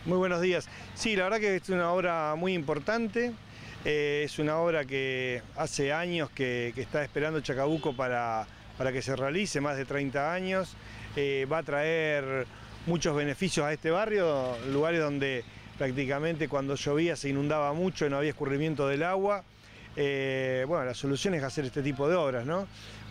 Muy buenos días. Sí, la verdad que es una obra muy importante. Es una obra que hace años que está esperando Chacabuco para que se realice, más de 30 años. Va a traer muchos beneficios a este barrio, lugares donde prácticamente cuando llovía se inundaba mucho y no había escurrimiento del agua. Bueno, la solución es hacer este tipo de obras, ¿no?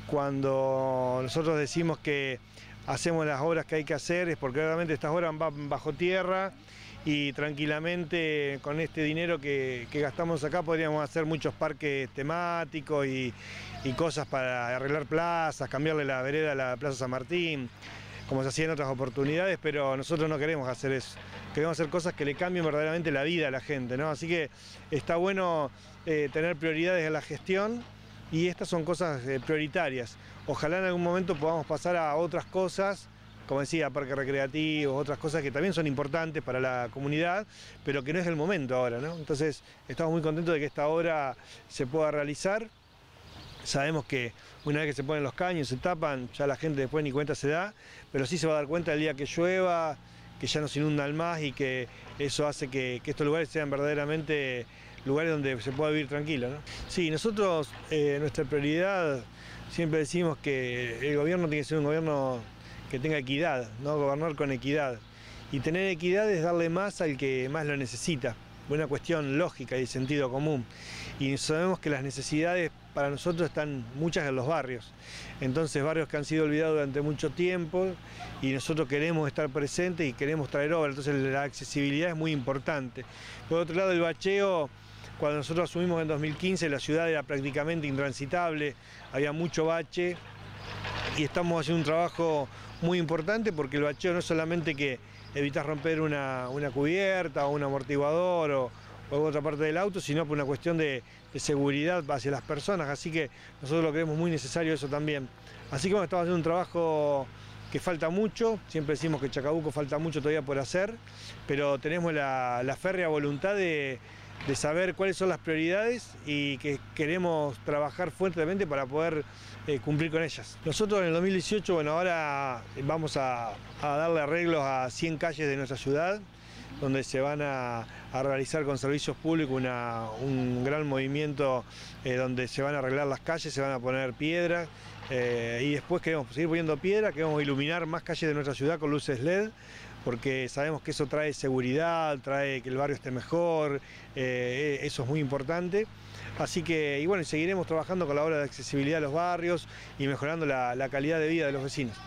Cuando nosotros decimos que hacemos las obras que hay que hacer es porque realmente estas obras van bajo tierra y tranquilamente con este dinero que gastamos acá podríamos hacer muchos parques temáticos y cosas para arreglar plazas, cambiarle la vereda a la Plaza San Martín, como se hacía en otras oportunidades, pero nosotros no queremos hacer eso. Queremos hacer cosas que le cambien verdaderamente la vida a la gente, ¿no? Así que está bueno tener prioridades en la gestión y estas son cosas prioritarias. Ojalá en algún momento podamos pasar a otras cosas, como decía, parques recreativos, otras cosas que también son importantes para la comunidad, pero que no es el momento ahora, ¿no? Entonces estamos muy contentos de que esta obra se pueda realizar. Sabemos que una vez que se ponen los caños, se tapan, ya la gente después ni cuenta se da, pero sí se va a dar cuenta el día que llueva, que ya no se inundan más y que eso hace que estos lugares sean verdaderamente lugares donde se pueda vivir tranquilo, ¿no? Sí, nosotros, nuestra prioridad, siempre decimos que el gobierno tiene que ser un gobierno que tenga equidad, ¿no? Gobernar con equidad. Y tener equidad es darle más al que más lo necesita. Una cuestión lógica y de sentido común. Y sabemos que las necesidades para nosotros están muchas en los barrios. Entonces barrios que han sido olvidados durante mucho tiempo y nosotros queremos estar presentes y queremos traer obras. Entonces la accesibilidad es muy importante. Por otro lado, el bacheo, cuando nosotros asumimos en 2015 la ciudad era prácticamente intransitable, había mucho bache y estamos haciendo un trabajo muy importante porque el bacheo no es solamente que evitas romper una cubierta o un amortiguador o otra parte del auto, sino por una cuestión de seguridad hacia las personas, así que nosotros lo creemos muy necesario eso también. Así que bueno, estamos haciendo un trabajo que falta mucho, siempre decimos que Chacabuco falta mucho todavía por hacer, pero tenemos la férrea voluntad de saber cuáles son las prioridades y que queremos trabajar fuertemente para poder cumplir con ellas. Nosotros en el 2018, bueno, ahora vamos a darle arreglos a 100 calles de nuestra ciudad, donde se van a realizar con servicios públicos un gran movimiento donde se van a arreglar las calles, se van a poner piedras y después queremos seguir poniendo piedra, queremos iluminar más calles de nuestra ciudad con luces LED, porque sabemos que eso trae seguridad, trae que el barrio esté mejor, eso es muy importante. Así que, y bueno, seguiremos trabajando con la obra de accesibilidad a los barrios y mejorando la calidad de vida de los vecinos.